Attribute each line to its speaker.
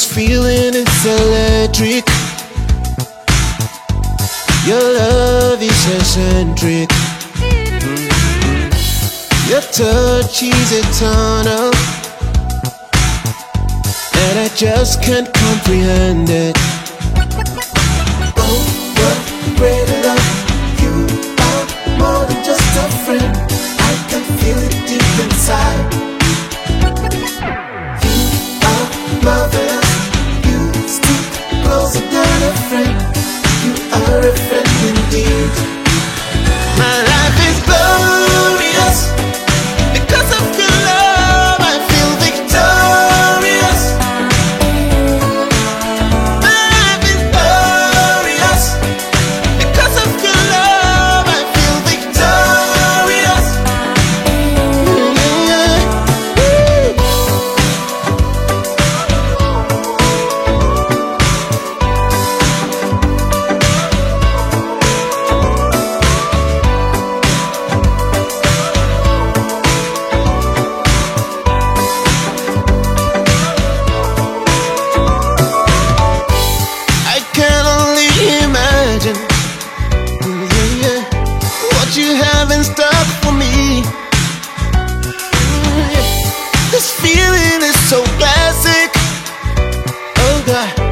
Speaker 1: This feeling is electric. Your love is eccentric. Your touch is eternal, and I just can't comprehend it. Oh, what great love. You are more than just a friend. I can feel it deep inside. You are marvelous. You stick closer than a friend. You are a friend indeed. My life is glorious. Because of your love, I feel victorious. My life is glorious. Because of your love, I feel victorious. I can only imagine what you have in stock for me. This feeling is so classic. Oh God.